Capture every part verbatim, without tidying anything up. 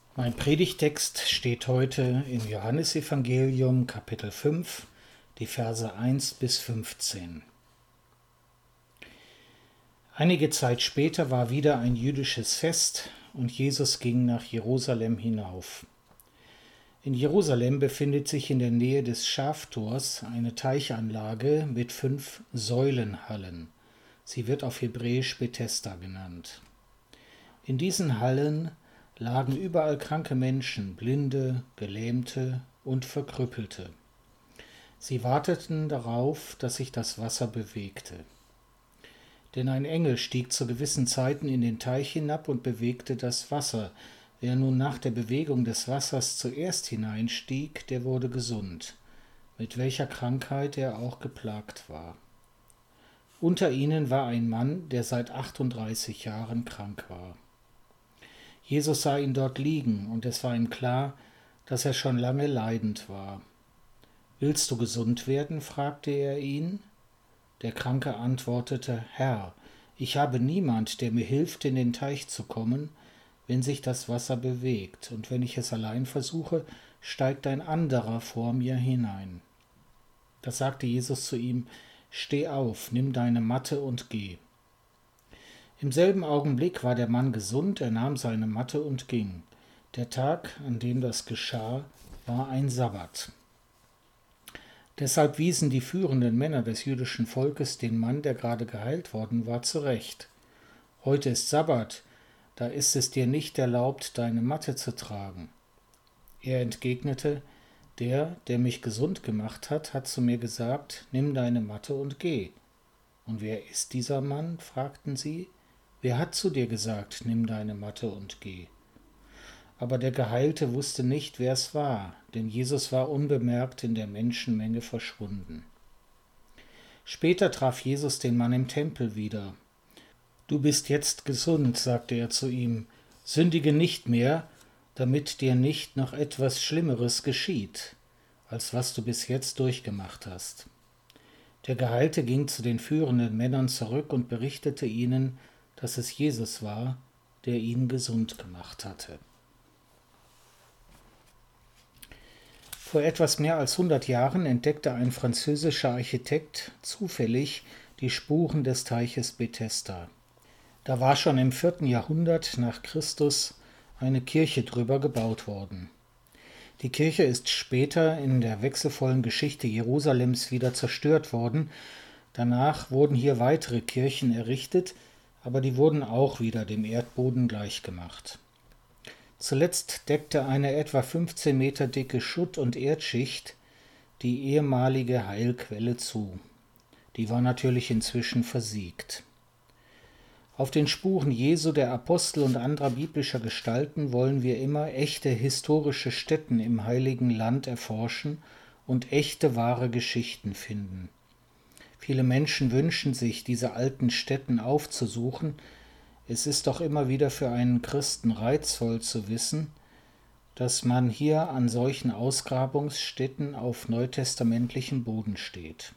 Mein Predigtext steht heute im Johannesevangelium Kapitel fünf, die Verse eins bis fünfzehn. Einige Zeit später war wieder ein jüdisches Fest und Jesus ging nach Jerusalem hinauf. In Jerusalem befindet sich in der Nähe des Schaftors eine Teichanlage mit fünf Säulenhallen. Sie wird auf Hebräisch Bethesda genannt. In diesen Hallen lagen überall kranke Menschen, Blinde, Gelähmte und Verkrüppelte. Sie warteten darauf, dass sich das Wasser bewegte. Denn ein Engel stieg zu gewissen Zeiten in den Teich hinab und bewegte das Wasser. Wer nun nach der Bewegung des Wassers zuerst hineinstieg, der wurde gesund, mit welcher Krankheit er auch geplagt war. Unter ihnen war ein Mann, der seit achtunddreißig Jahren krank war. Jesus sah ihn dort liegen, und es war ihm klar, dass er schon lange leidend war. »Willst du gesund werden?« fragte er ihn. Der Kranke antwortete, »Herr, ich habe niemand, der mir hilft, in den Teich zu kommen, wenn sich das Wasser bewegt, und wenn ich es allein versuche, steigt ein anderer vor mir hinein.« Da sagte Jesus zu ihm, »Steh auf, nimm deine Matte und geh.« Im selben Augenblick war der Mann gesund, er nahm seine Matte und ging. Der Tag, an dem das geschah, war ein Sabbat. Deshalb wiesen die führenden Männer des jüdischen Volkes den Mann, der gerade geheilt worden war, zurecht. »Heute ist Sabbat, da ist es dir nicht erlaubt, deine Matte zu tragen.« Er entgegnete, »Der, der mich gesund gemacht hat, hat zu mir gesagt, nimm deine Matte und geh.« »Und wer ist dieser Mann?« fragten sie. »Wer hat zu dir gesagt, nimm deine Matte und geh?« Aber der Geheilte wusste nicht, wer es war, denn Jesus war unbemerkt in der Menschenmenge verschwunden. Später traf Jesus den Mann im Tempel wieder. »Du bist jetzt gesund«, sagte er zu ihm, »sündige nicht mehr, damit dir nicht noch etwas Schlimmeres geschieht, als was du bis jetzt durchgemacht hast.« Der Geheilte ging zu den führenden Männern zurück und berichtete ihnen, dass es Jesus war, der ihn gesund gemacht hatte. Vor etwas mehr als hundert Jahren entdeckte ein französischer Architekt zufällig die Spuren des Teiches Bethesda. Da war schon im vierten Jahrhundert nach Christus eine Kirche drüber gebaut worden. Die Kirche ist später in der wechselvollen Geschichte Jerusalems wieder zerstört worden. Danach wurden hier weitere Kirchen errichtet, aber die wurden auch wieder dem Erdboden gleichgemacht. Zuletzt deckte eine etwa fünfzehn Meter dicke Schutt- und Erdschicht die ehemalige Heilquelle zu. Die war natürlich inzwischen versiegt. Auf den Spuren Jesu, der Apostel und anderer biblischer Gestalten wollen wir immer echte historische Stätten im Heiligen Land erforschen und echte wahre Geschichten finden. Viele Menschen wünschen sich, diese alten Stätten aufzusuchen. Es ist doch immer wieder für einen Christen reizvoll zu wissen, dass man hier an solchen Ausgrabungsstätten auf neutestamentlichem Boden steht.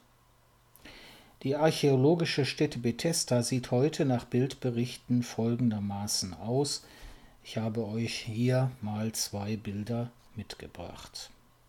Die archäologische Stätte Bethesda sieht heute nach Bildberichten folgendermaßen aus. Ich habe euch hier mal zwei Bilder mitgebracht.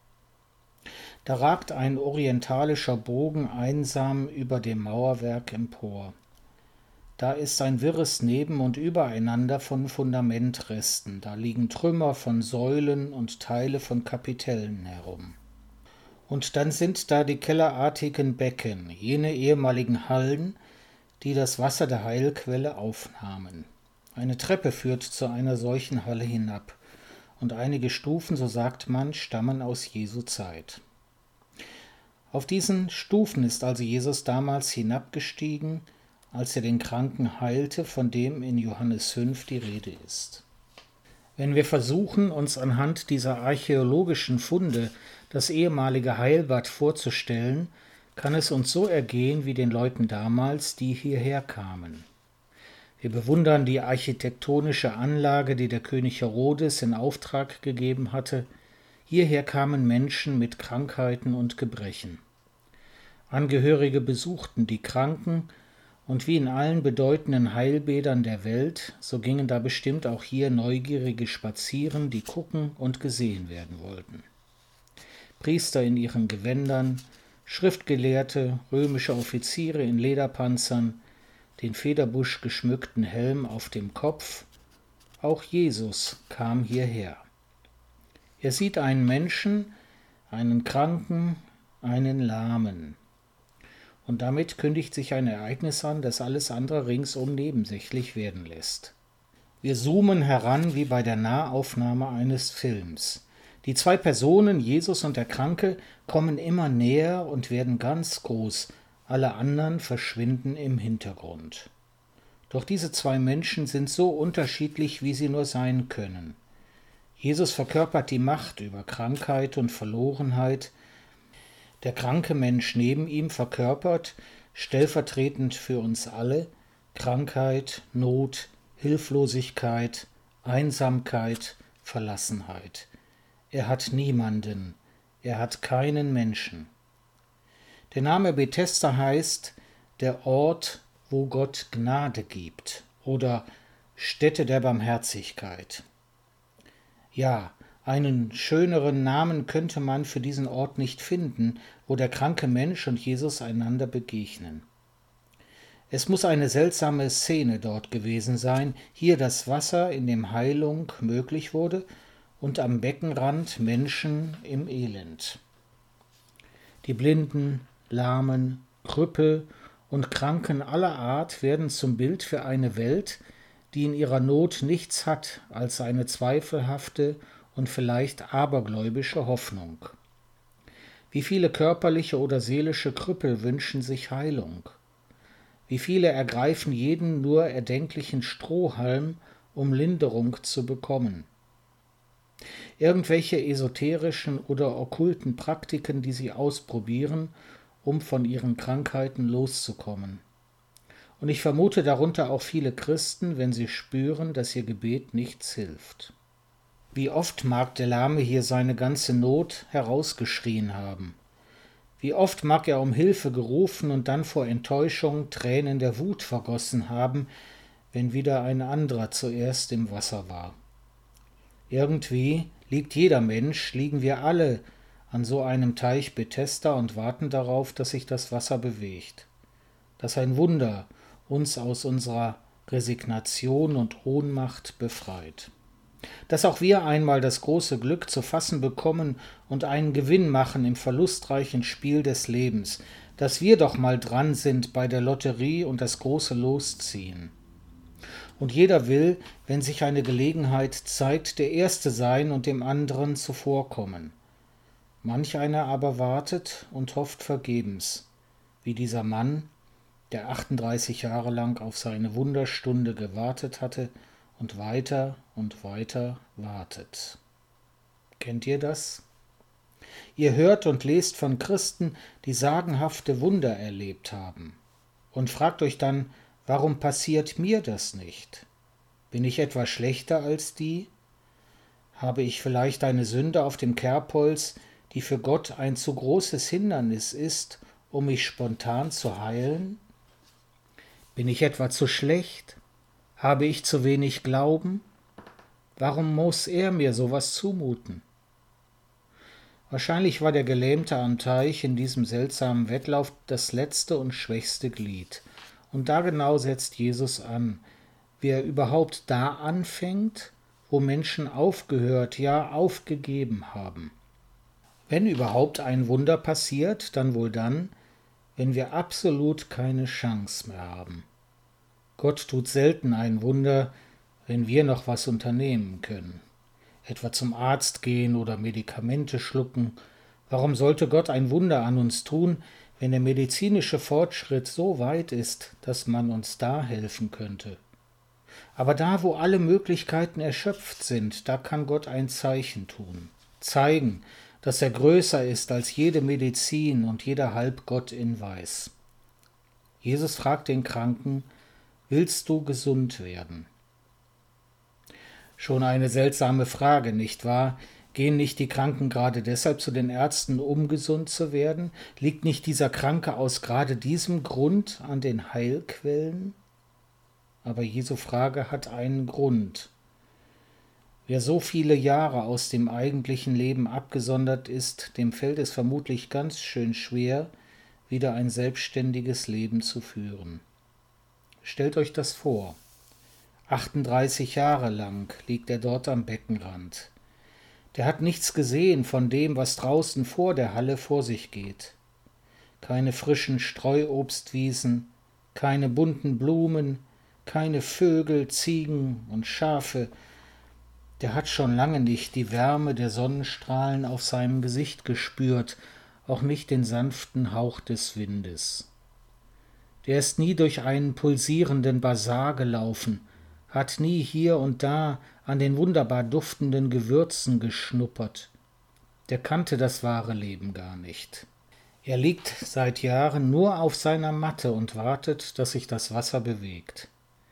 Da ragt ein orientalischer Bogen einsam über dem Mauerwerk empor. Da ist ein wirres Neben- und Übereinander von Fundamentresten. Da liegen Trümmer von Säulen und Teile von Kapitellen herum. Und dann sind da die kellerartigen Becken, jene ehemaligen Hallen, die das Wasser der Heilquelle aufnahmen. Eine Treppe führt zu einer solchen Halle hinab. Und einige Stufen, so sagt man, stammen aus Jesu Zeit. Auf diesen Stufen ist also Jesus damals hinabgestiegen, als er den Kranken heilte, von dem in Johannes fünf die Rede ist. Wenn wir versuchen, uns anhand dieser archäologischen Funde das ehemalige Heilbad vorzustellen, kann es uns so ergehen wie den Leuten damals, die hierher kamen. Wir bewundern die architektonische Anlage, die der König Herodes in Auftrag gegeben hatte. Hierher kamen Menschen mit Krankheiten und Gebrechen. Angehörige besuchten die Kranken Und wie in allen bedeutenden Heilbädern der Welt, so gingen da bestimmt auch hier Neugierige spazieren, die gucken und gesehen werden wollten. Priester in ihren Gewändern, Schriftgelehrte, römische Offiziere in Lederpanzern, den Federbusch geschmückten Helm auf dem Kopf, auch Jesus kam hierher. Er sieht einen Menschen, einen Kranken, einen Lahmen. Und damit kündigt sich ein Ereignis an, das alles andere ringsum nebensächlich werden lässt. Wir zoomen heran wie bei der Nahaufnahme eines Films. Die zwei Personen, Jesus und der Kranke, kommen immer näher und werden ganz groß, alle anderen verschwinden im Hintergrund. Doch diese zwei Menschen sind so unterschiedlich, wie sie nur sein können. Jesus verkörpert die Macht über Krankheit und Verlorenheit. Der kranke Mensch neben ihm verkörpert, stellvertretend für uns alle, Krankheit, Not, Hilflosigkeit, Einsamkeit, Verlassenheit. Er hat niemanden, er hat keinen Menschen. Der Name Bethesda heißt der Ort, wo Gott Gnade gibt, oder Stätte der Barmherzigkeit. Ja, einen schöneren Namen könnte man für diesen Ort nicht finden, wo der kranke Mensch und Jesus einander begegnen. Es muss eine seltsame Szene dort gewesen sein, hier das Wasser, in dem Heilung möglich wurde, und am Beckenrand Menschen im Elend. Die Blinden, Lahmen, Krüppel und Kranken aller Art werden zum Bild für eine Welt, die in ihrer Not nichts hat als eine zweifelhafte und vielleicht abergläubische Hoffnung. Wie viele körperliche oder seelische Krüppel wünschen sich Heilung? Wie viele ergreifen jeden nur erdenklichen Strohhalm, um Linderung zu bekommen? Irgendwelche esoterischen oder okkulten Praktiken, die sie ausprobieren, um von ihren Krankheiten loszukommen. Und ich vermute darunter auch viele Christen, wenn sie spüren, dass ihr Gebet nichts hilft. Wie oft mag der Lahme hier seine ganze Not herausgeschrien haben? Wie oft mag er um Hilfe gerufen und dann vor Enttäuschung Tränen der Wut vergossen haben, wenn wieder ein anderer zuerst im Wasser war? Irgendwie liegt jeder Mensch, liegen wir alle an so einem Teich Bethesda und warten darauf, dass sich das Wasser bewegt, dass ein Wunder uns aus unserer Resignation und Ohnmacht befreit. Dass auch wir einmal das große Glück zu fassen bekommen und einen Gewinn machen im verlustreichen Spiel des Lebens, dass wir doch mal dran sind bei der Lotterie und das große Los ziehen. Und jeder will, wenn sich eine Gelegenheit zeigt, der Erste sein und dem anderen zuvorkommen. Manch einer aber wartet und hofft vergebens, wie dieser Mann, der achtunddreißig Jahre lang auf seine Wunderstunde gewartet hatte und weiter und weiter wartet. Kennt ihr das? Ihr hört und lest von Christen, die sagenhafte Wunder erlebt haben, und fragt euch dann, warum passiert mir das nicht? Bin ich etwa schlechter als die? Habe ich vielleicht eine Sünde auf dem Kerbholz, die für Gott ein zu großes Hindernis ist, um mich spontan zu heilen? Bin ich etwa zu schlecht? Habe ich zu wenig Glauben? Warum muss er mir sowas zumuten? Wahrscheinlich war der Gelähmte am Teich in diesem seltsamen Wettlauf das letzte und schwächste Glied. Und da genau setzt Jesus an, wie er überhaupt da anfängt, wo Menschen aufgehört, ja aufgegeben haben. Wenn überhaupt ein Wunder passiert, dann wohl dann, wenn wir absolut keine Chance mehr haben. Gott tut selten ein Wunder, wenn wir noch was unternehmen können. Etwa zum Arzt gehen oder Medikamente schlucken. Warum sollte Gott ein Wunder an uns tun, wenn der medizinische Fortschritt so weit ist, dass man uns da helfen könnte? Aber da, wo alle Möglichkeiten erschöpft sind, da kann Gott ein Zeichen tun. Zeigen, dass er größer ist als jede Medizin und jeder Halbgott in Weiß. Jesus fragt den Kranken, willst du gesund werden? Schon eine seltsame Frage, nicht wahr? Gehen nicht die Kranken gerade deshalb zu den Ärzten, um gesund zu werden? Liegt nicht dieser Kranke aus gerade diesem Grund an den Heilquellen? Aber Jesu Frage hat einen Grund. Wer so viele Jahre aus dem eigentlichen Leben abgesondert ist, dem fällt es vermutlich ganz schön schwer, wieder ein selbstständiges Leben zu führen. Stellt euch das vor. achtunddreißig Jahre lang liegt er dort am Beckenrand. Der hat nichts gesehen von dem, was draußen vor der Halle vor sich geht. Keine frischen Streuobstwiesen, keine bunten Blumen, keine Vögel, Ziegen und Schafe. Der hat schon lange nicht die Wärme der Sonnenstrahlen auf seinem Gesicht gespürt, auch nicht den sanften Hauch des Windes. Der ist nie durch einen pulsierenden Basar gelaufen, hat nie hier und da an den wunderbar duftenden Gewürzen geschnuppert. Der kannte das wahre Leben gar nicht. Er liegt seit Jahren nur auf seiner Matte und wartet, dass sich das Wasser bewegt.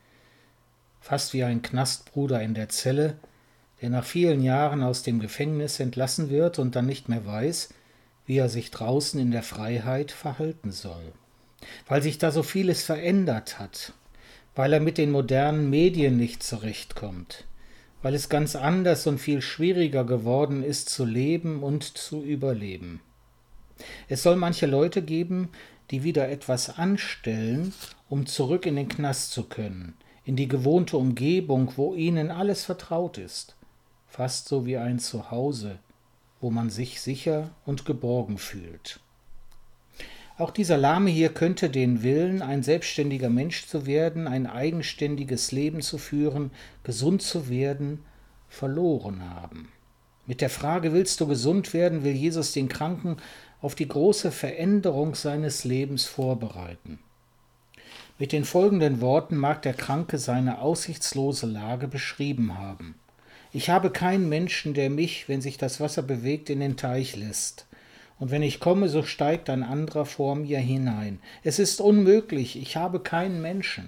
Fast wie ein Knastbruder in der Zelle, der nach vielen Jahren aus dem Gefängnis entlassen wird und dann nicht mehr weiß, wie er sich draußen in der Freiheit verhalten soll. Weil sich da so vieles verändert hat, weil er mit den modernen Medien nicht zurechtkommt, weil es ganz anders und viel schwieriger geworden ist zu leben und zu überleben. Es soll manche Leute geben, die wieder etwas anstellen, um zurück in den Knast zu können, in die gewohnte Umgebung, wo ihnen alles vertraut ist, fast so wie ein Zuhause, wo man sich sicher und geborgen fühlt. Auch dieser Lahme hier könnte den Willen, ein selbstständiger Mensch zu werden, ein eigenständiges Leben zu führen, gesund zu werden, verloren haben. Mit der Frage, willst du gesund werden, will Jesus den Kranken auf die große Veränderung seines Lebens vorbereiten. Mit den folgenden Worten mag der Kranke seine aussichtslose Lage beschrieben haben. Ich habe keinen Menschen, der mich, wenn sich das Wasser bewegt, in den Teich lässt. Und wenn ich komme, so steigt ein anderer vor mir hinein. Es ist unmöglich, ich habe keinen Menschen.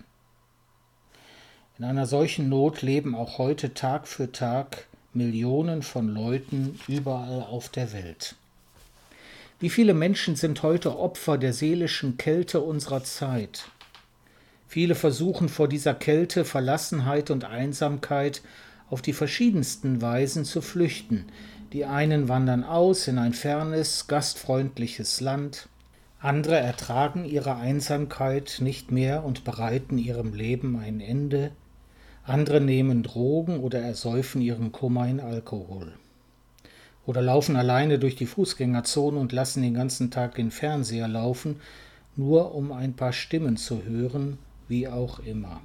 In einer solchen Not leben auch heute Tag für Tag Millionen von Leuten überall auf der Welt. Wie viele Menschen sind heute Opfer der seelischen Kälte unserer Zeit? Viele versuchen vor dieser Kälte, Verlassenheit und Einsamkeit auf die verschiedensten Weisen zu flüchten. Die einen wandern aus in ein fernes, gastfreundliches Land, andere ertragen ihre Einsamkeit nicht mehr und bereiten ihrem Leben ein Ende, andere nehmen Drogen oder ersäufen ihren Kummer in Alkohol. Oder laufen alleine durch die Fußgängerzone und lassen den ganzen Tag den Fernseher laufen, nur um ein paar Stimmen zu hören, wie auch immer.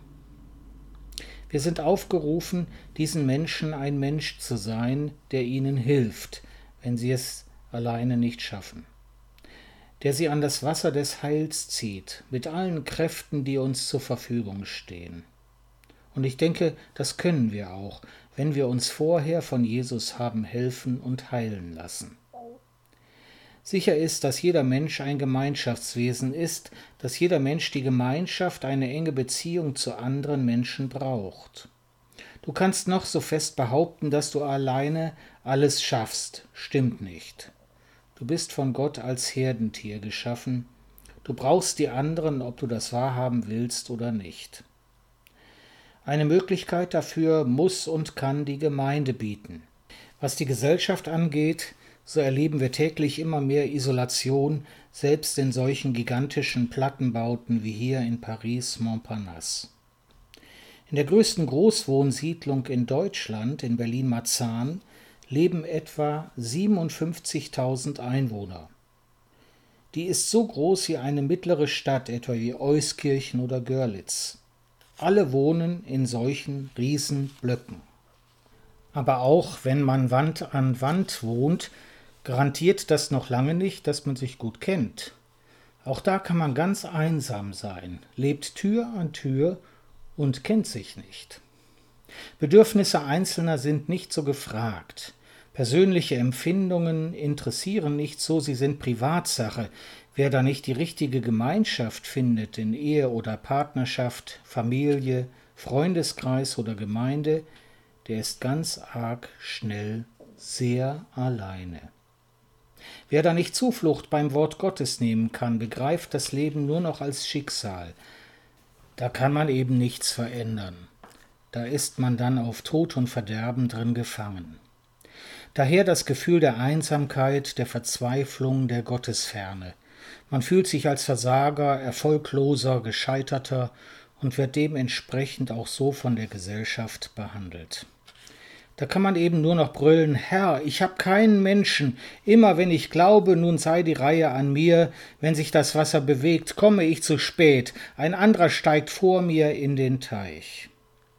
Wir sind aufgerufen, diesen Menschen ein Mensch zu sein, der ihnen hilft, wenn sie es alleine nicht schaffen. Der sie an das Wasser des Heils zieht, mit allen Kräften, die uns zur Verfügung stehen. Und ich denke, das können wir auch, wenn wir uns vorher von Jesus haben helfen und heilen lassen. Sicher ist, dass jeder Mensch ein Gemeinschaftswesen ist, dass jeder Mensch die Gemeinschaft, eine enge Beziehung zu anderen Menschen braucht. Du kannst noch so fest behaupten, dass du alleine alles schaffst. Stimmt nicht. Du bist von Gott als Herdentier geschaffen. Du brauchst die anderen, ob du das wahrhaben willst oder nicht. Eine Möglichkeit dafür muss und kann die Gemeinde bieten. Was die Gesellschaft angeht, so erleben wir täglich immer mehr Isolation, selbst in solchen gigantischen Plattenbauten wie hier in Paris Montparnasse. In der größten Großwohnsiedlung in Deutschland, in Berlin-Marzahn, leben etwa siebenundfünfzigtausend Einwohner. Die ist so groß wie eine mittlere Stadt, etwa wie Euskirchen oder Görlitz. Alle wohnen in solchen Riesenblöcken. Aber auch wenn man Wand an Wand wohnt, garantiert das noch lange nicht, dass man sich gut kennt. Auch da kann man ganz einsam sein, lebt Tür an Tür und kennt sich nicht. Bedürfnisse Einzelner sind nicht so gefragt. Persönliche Empfindungen interessieren nicht so, sie sind Privatsache. Wer da nicht die richtige Gemeinschaft findet in Ehe oder Partnerschaft, Familie, Freundeskreis oder Gemeinde, der ist ganz arg schnell sehr alleine. Wer da nicht Zuflucht beim Wort Gottes nehmen kann, begreift das Leben nur noch als Schicksal. Da kann man eben nichts verändern. Da ist man dann auf Tod und Verderben drin gefangen. Daher das Gefühl der Einsamkeit, der Verzweiflung, der Gottesferne. Man fühlt sich als Versager, Erfolgloser, Gescheiterter und wird dementsprechend auch so von der Gesellschaft behandelt. Da kann man eben nur noch brüllen: Herr, ich habe keinen Menschen. Immer wenn ich glaube, nun sei die Reihe an mir. Wenn sich das Wasser bewegt, komme ich zu spät. Ein anderer steigt vor mir in den Teich.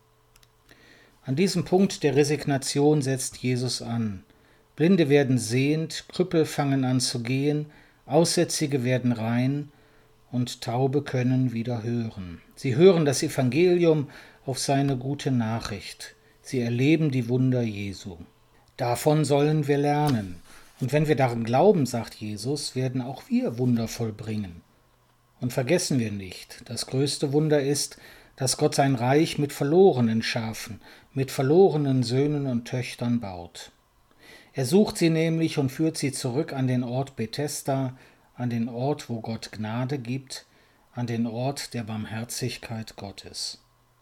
An diesem Punkt der Resignation setzt Jesus an. Blinde werden sehend, Krüppel fangen an zu gehen, Aussätzige werden rein und Taube können wieder hören. Sie hören das Evangelium auf seine gute Nachricht. Sie erleben die Wunder Jesu. Davon sollen wir lernen. Und wenn wir daran glauben, sagt Jesus, werden auch wir Wunder vollbringen. Und vergessen wir nicht, das größte Wunder ist, dass Gott sein Reich mit verlorenen Schafen, mit verlorenen Söhnen und Töchtern baut. Er sucht sie nämlich und führt sie zurück an den Ort Bethesda, an den Ort, wo Gott Gnade gibt, an den Ort der Barmherzigkeit Gottes.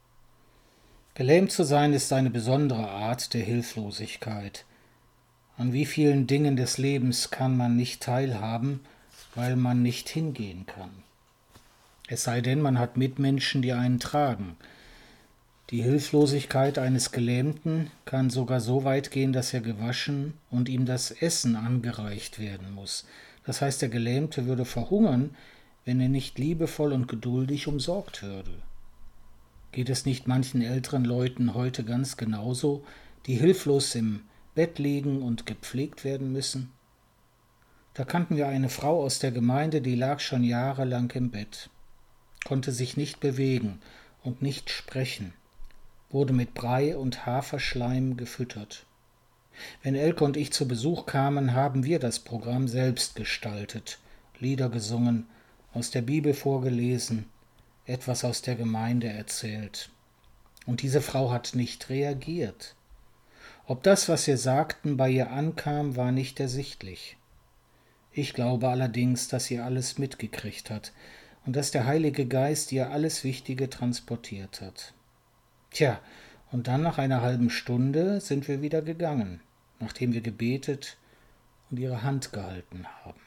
Gelähmt zu sein ist eine besondere Art der Hilflosigkeit. An wie vielen Dingen des Lebens kann man nicht teilhaben, weil man nicht hingehen kann. Es sei denn, man hat Mitmenschen, die einen tragen. Die Hilflosigkeit eines Gelähmten kann sogar so weit gehen, dass er gewaschen und ihm das Essen angereicht werden muss. Das heißt, der Gelähmte würde verhungern, wenn er nicht liebevoll und geduldig umsorgt würde. Geht es nicht manchen älteren Leuten heute ganz genauso, die hilflos im Bett liegen und gepflegt werden müssen? Da kannten wir eine Frau aus der Gemeinde, die lag schon jahrelang im Bett, konnte sich nicht bewegen und nicht sprechen, wurde mit Brei und Haferschleim gefüttert. Wenn Elke und ich zu Besuch kamen, haben wir das Programm selbst gestaltet, Lieder gesungen, aus der Bibel vorgelesen, etwas aus der Gemeinde erzählt. Und diese Frau hat nicht reagiert. Ob das, was wir sagten, bei ihr ankam, war nicht ersichtlich. Ich glaube allerdings, dass sie alles mitgekriegt hat und dass der Heilige Geist ihr alles Wichtige transportiert hat. Tja, und dann nach einer halben Stunde sind wir wieder gegangen, nachdem wir gebetet und ihre Hand gehalten haben.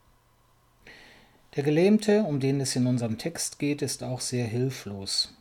Der Gelähmte, um den es in unserem Text geht, ist auch sehr hilflos.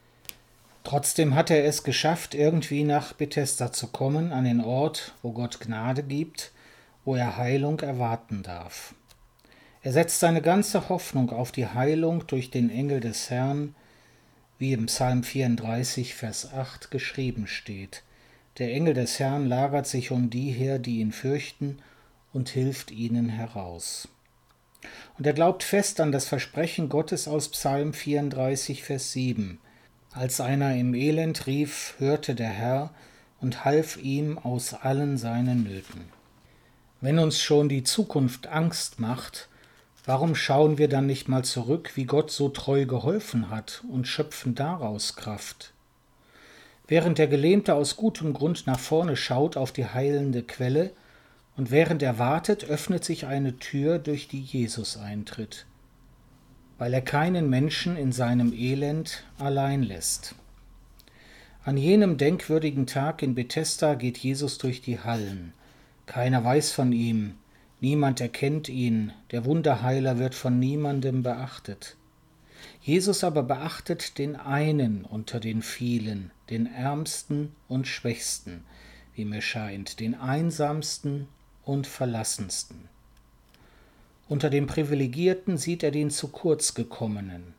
Trotzdem hat er es geschafft, irgendwie nach Bethesda zu kommen, an den Ort, wo Gott Gnade gibt, wo er Heilung erwarten darf. Er setzt seine ganze Hoffnung auf die Heilung durch den Engel des Herrn, wie im Psalm vierunddreißig, Vers acht geschrieben steht. Der Engel des Herrn lagert sich um die her, die ihn fürchten, und hilft ihnen heraus. Und er glaubt fest an das Versprechen Gottes aus Psalm vierunddreißig, Vers sieben. Als einer im Elend rief, hörte der Herr und half ihm aus allen seinen Nöten. Wenn uns schon die Zukunft Angst macht, warum schauen wir dann nicht mal zurück, wie Gott so treu geholfen hat und schöpfen daraus Kraft? Während der Gelähmte aus gutem Grund nach vorne schaut auf die heilende Quelle und während er wartet, öffnet sich eine Tür, durch die Jesus eintritt, weil er keinen Menschen in seinem Elend allein lässt. An jenem denkwürdigen Tag in Bethesda geht Jesus durch die Hallen. Keiner weiß von ihm, niemand erkennt ihn, der Wunderheiler wird von niemandem beachtet. Jesus aber beachtet den einen unter den vielen, den Ärmsten und Schwächsten, wie mir scheint, den Einsamsten und Verlassensten. Unter den Privilegierten sieht er den zu kurz gekommenen.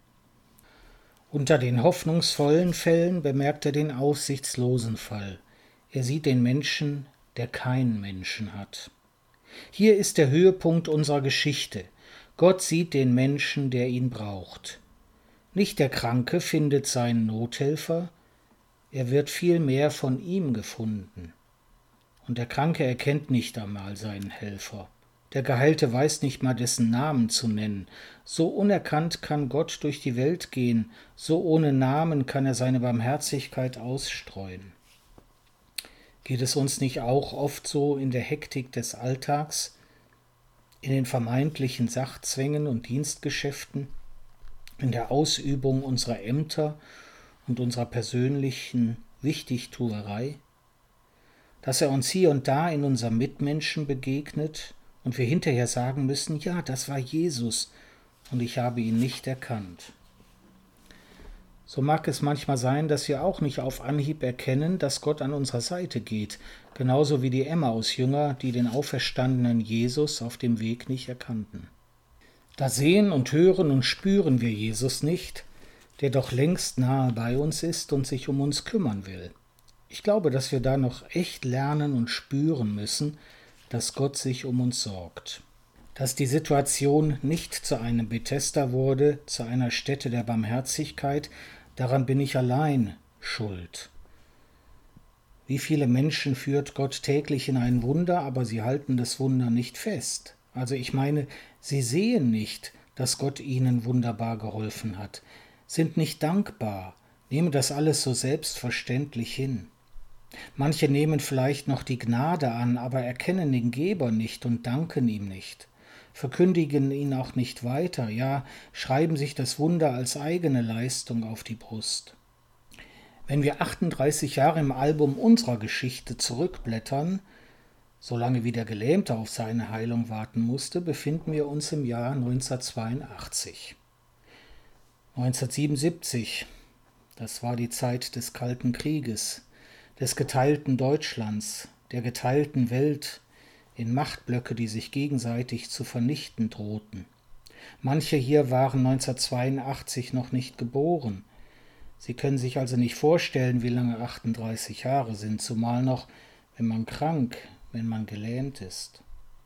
Unter den hoffnungsvollen Fällen bemerkt er den aussichtslosen Fall. Er sieht den Menschen, der keinen Menschen hat. Hier ist der Höhepunkt unserer Geschichte. Gott sieht den Menschen, der ihn braucht. Nicht der Kranke findet seinen Nothelfer, er wird vielmehr von ihm gefunden. Und der Kranke erkennt nicht einmal seinen Helfer. Der Geheilte weiß nicht mal dessen Namen zu nennen. So unerkannt kann Gott durch die Welt gehen, so ohne Namen kann er seine Barmherzigkeit ausstreuen. Geht es uns nicht auch oft so in der Hektik des Alltags, in den vermeintlichen Sachzwängen und Dienstgeschäften, in der Ausübung unserer Ämter und unserer persönlichen Wichtigtuerei, dass er uns hier und da in unserem Mitmenschen begegnet und wir hinterher sagen müssen, ja, das war Jesus und ich habe ihn nicht erkannt. So mag es manchmal sein, dass wir auch nicht auf Anhieb erkennen, dass Gott an unserer Seite geht, genauso wie die Emmaus-Jünger, die den auferstandenen Jesus auf dem Weg nicht erkannten. Da sehen und hören und spüren wir Jesus nicht, der doch längst nahe bei uns ist und sich um uns kümmern will. Ich glaube, dass wir da noch echt lernen und spüren müssen, dass Gott sich um uns sorgt. Dass die Situation nicht zu einem Bethesda wurde, zu einer Stätte der Barmherzigkeit, daran bin ich allein schuld. Wie viele Menschen führt Gott täglich in ein Wunder, aber sie halten das Wunder nicht fest. Also ich meine, sie sehen nicht, dass Gott ihnen wunderbar geholfen hat, sind nicht dankbar, nehmen das alles so selbstverständlich hin. Manche nehmen vielleicht noch die Gnade an, aber erkennen den Geber nicht und danken ihm nicht, verkündigen ihn auch nicht weiter, ja, schreiben sich das Wunder als eigene Leistung auf die Brust. Wenn wir achtunddreißig Jahre im Album unserer Geschichte zurückblättern, solange wie der Gelähmte auf seine Heilung warten musste, befinden wir uns im Jahr neunzehnhundertzweiundachtzig. neunzehnhundertsiebenundsiebzig, das war die Zeit des Kalten Krieges, des geteilten Deutschlands, der geteilten Welt in Machtblöcke, die sich gegenseitig zu vernichten drohten. Manche hier waren neunzehnhundertzweiundachtzig noch nicht geboren. Sie können sich also nicht vorstellen, wie lange achtunddreißig Jahre sind, zumal noch, wenn man krank, wenn man gelähmt ist.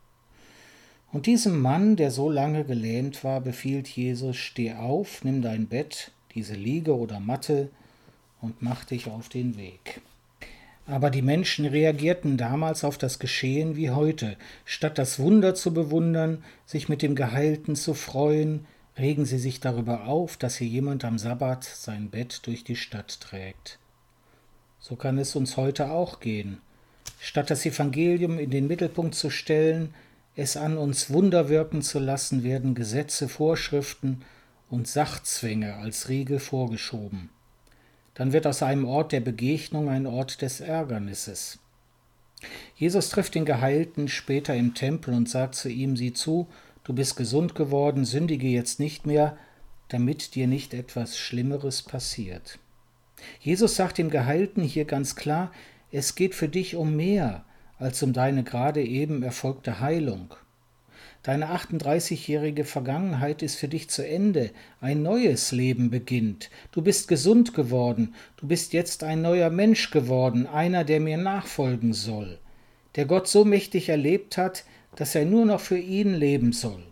Und diesem Mann, der so lange gelähmt war, befiehlt Jesus, steh auf, nimm dein Bett, diese Liege oder Matte und mach dich auf den Weg. Aber die Menschen reagierten damals auf das Geschehen wie heute. Statt das Wunder zu bewundern, sich mit dem Geheilten zu freuen, regen sie sich darüber auf, dass hier jemand am Sabbat sein Bett durch die Stadt trägt. So kann es uns heute auch gehen. Statt das Evangelium in den Mittelpunkt zu stellen, es an uns Wunder wirken zu lassen, werden Gesetze, Vorschriften und Sachzwänge als Riegel vorgeschoben. Dann wird aus einem Ort der Begegnung ein Ort des Ärgernisses. Jesus trifft den Geheilten später im Tempel und sagt zu ihm, sieh zu, du bist gesund geworden, sündige jetzt nicht mehr, damit dir nicht etwas Schlimmeres passiert. Jesus sagt dem Geheilten hier ganz klar, es geht für dich um mehr als um deine gerade eben erfolgte Heilung. Deine achtunddreißigjährige Vergangenheit ist für dich zu Ende, ein neues Leben beginnt. Du bist gesund geworden, du bist jetzt ein neuer Mensch geworden, einer, der mir nachfolgen soll, der Gott so mächtig erlebt hat, dass er nur noch für ihn leben soll.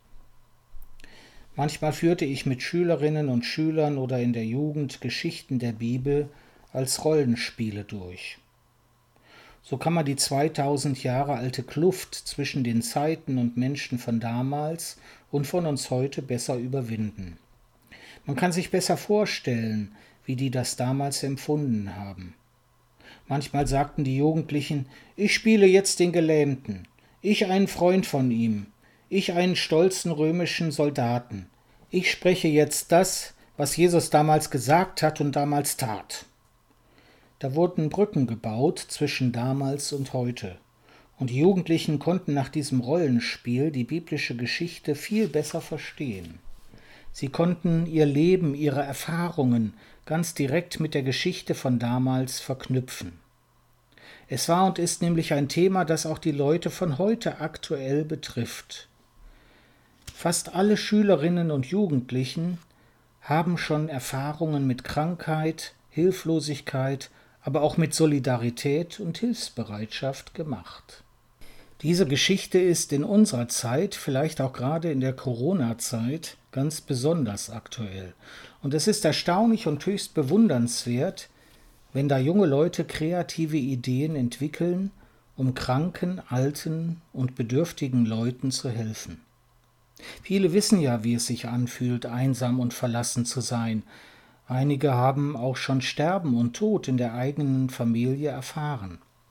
Manchmal führte ich mit Schülerinnen und Schülern oder in der Jugend Geschichten der Bibel als Rollenspiele durch. So kann man die zweitausend Jahre alte Kluft zwischen den Zeiten und Menschen von damals und von uns heute besser überwinden. Man kann sich besser vorstellen, wie die das damals empfunden haben. Manchmal sagten die Jugendlichen, ich spiele jetzt den Gelähmten, ich einen Freund von ihm, ich einen stolzen römischen Soldaten. Ich spreche jetzt das, was Jesus damals gesagt hat und damals tat. Da wurden Brücken gebaut zwischen damals und heute. Und die Jugendlichen konnten nach diesem Rollenspiel die biblische Geschichte viel besser verstehen. Sie konnten ihr Leben, ihre Erfahrungen ganz direkt mit der Geschichte von damals verknüpfen. Es war und ist nämlich ein Thema, das auch die Leute von heute aktuell betrifft. Fast alle Schülerinnen und Jugendlichen haben schon Erfahrungen mit Krankheit, Hilflosigkeit, aber auch mit Solidarität und Hilfsbereitschaft gemacht. Diese Geschichte ist in unserer Zeit, vielleicht auch gerade in der Corona-Zeit, ganz besonders aktuell. Und es ist erstaunlich und höchst bewundernswert, wenn da junge Leute kreative Ideen entwickeln, um kranken, alten und bedürftigen Leuten zu helfen. Viele wissen ja, wie es sich anfühlt, einsam und verlassen zu sein. Einige haben auch schon Sterben und Tod in der eigenen Familie erfahren.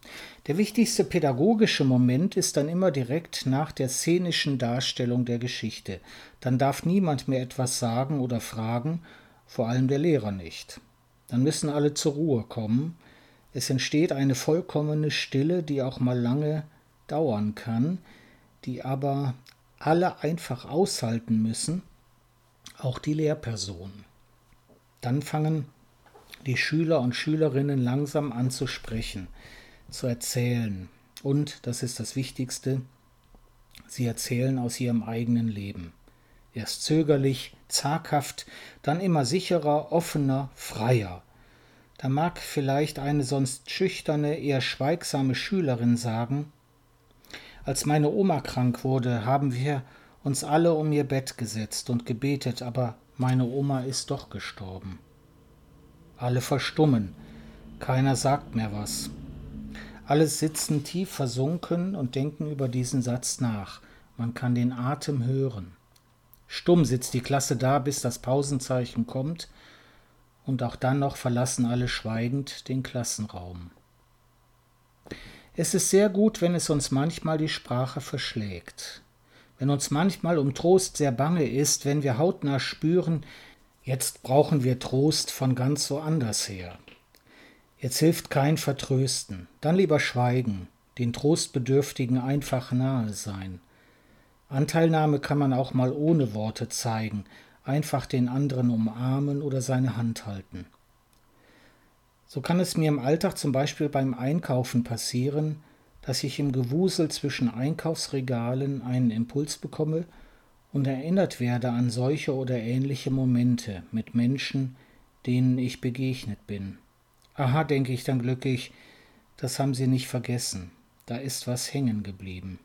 Der wichtigste pädagogische Moment ist dann immer direkt nach der szenischen Darstellung der Geschichte. Dann darf niemand mehr etwas sagen oder fragen, vor allem der Lehrer nicht. Dann müssen alle zur Ruhe kommen. Es entsteht eine vollkommene Stille, die auch mal lange dauern kann, die aber alle einfach aushalten müssen, auch die Lehrpersonen. Dann fangen die Schüler und Schülerinnen langsam an zu sprechen, zu erzählen. Und, das ist das Wichtigste, sie erzählen aus ihrem eigenen Leben. Erst zögerlich, zaghaft, dann immer sicherer, offener, freier. Da mag vielleicht eine sonst schüchterne, eher schweigsame Schülerin sagen: Als meine Oma krank wurde, haben wir uns alle um ihr Bett gesetzt und gebetet, aber meine Oma ist doch gestorben. Alle verstummen, keiner sagt mehr was. Alle sitzen tief versunken und denken über diesen Satz nach. Man kann den Atem hören. Stumm sitzt die Klasse da, bis das Pausenzeichen kommt, und auch dann noch verlassen alle schweigend den Klassenraum. Es ist sehr gut, wenn es uns manchmal die Sprache verschlägt. Wenn uns manchmal um Trost sehr bange ist, wenn wir hautnah spüren, jetzt brauchen wir Trost von ganz woanders her. Jetzt hilft kein Vertrösten, dann lieber schweigen, den Trostbedürftigen einfach nahe sein. Anteilnahme kann man auch mal ohne Worte zeigen, einfach den anderen umarmen oder seine Hand halten. So kann es mir im Alltag zum Beispiel beim Einkaufen passieren, dass ich im Gewusel zwischen Einkaufsregalen einen Impuls bekomme und erinnert werde an solche oder ähnliche Momente mit Menschen, denen ich begegnet bin. Aha, denke ich dann glücklich, das haben sie nicht vergessen, da ist was hängen geblieben.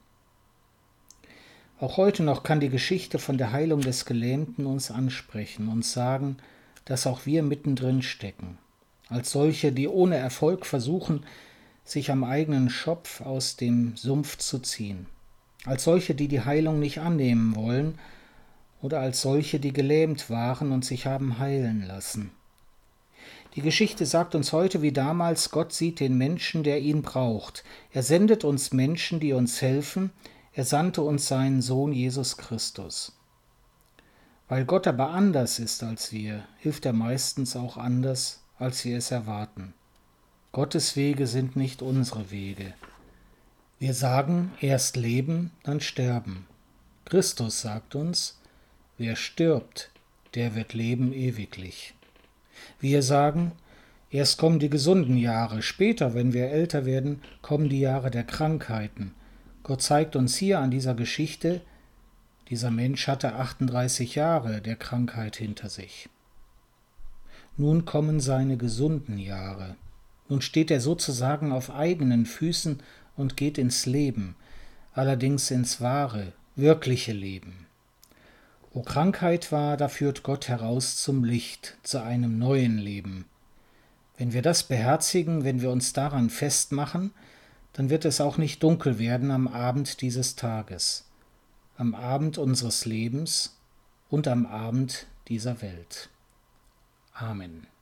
Auch heute noch kann die Geschichte von der Heilung des Gelähmten uns ansprechen und sagen, dass auch wir mittendrin stecken. Als solche, die ohne Erfolg versuchen, sich am eigenen Schopf aus dem Sumpf zu ziehen. Als solche, die die Heilung nicht annehmen wollen, oder als solche, die gelähmt waren und sich haben heilen lassen. Die Geschichte sagt uns heute wie damals, Gott sieht den Menschen, der ihn braucht. Er sendet uns Menschen, die uns helfen. Er sandte uns seinen Sohn Jesus Christus. Weil Gott aber anders ist als wir, hilft er meistens auch anders, als wir es erwarten. Gottes Wege sind nicht unsere Wege. Wir sagen, erst leben, dann sterben. Christus sagt uns, wer stirbt, der wird leben ewiglich. Wir sagen, erst kommen die gesunden Jahre, später, wenn wir älter werden, kommen die Jahre der Krankheiten. Gott zeigt uns hier an dieser Geschichte, dieser Mensch hatte achtunddreißig Jahre der Krankheit hinter sich. Nun kommen seine gesunden Jahre. Nun steht er sozusagen auf eigenen Füßen und geht ins Leben, allerdings ins wahre, wirkliche Leben. Wo Krankheit war, da führt Gott heraus zum Licht, zu einem neuen Leben. Wenn wir das beherzigen, wenn wir uns daran festmachen, dann wird es auch nicht dunkel werden am Abend dieses Tages, am Abend unseres Lebens und am Abend dieser Welt. Amen.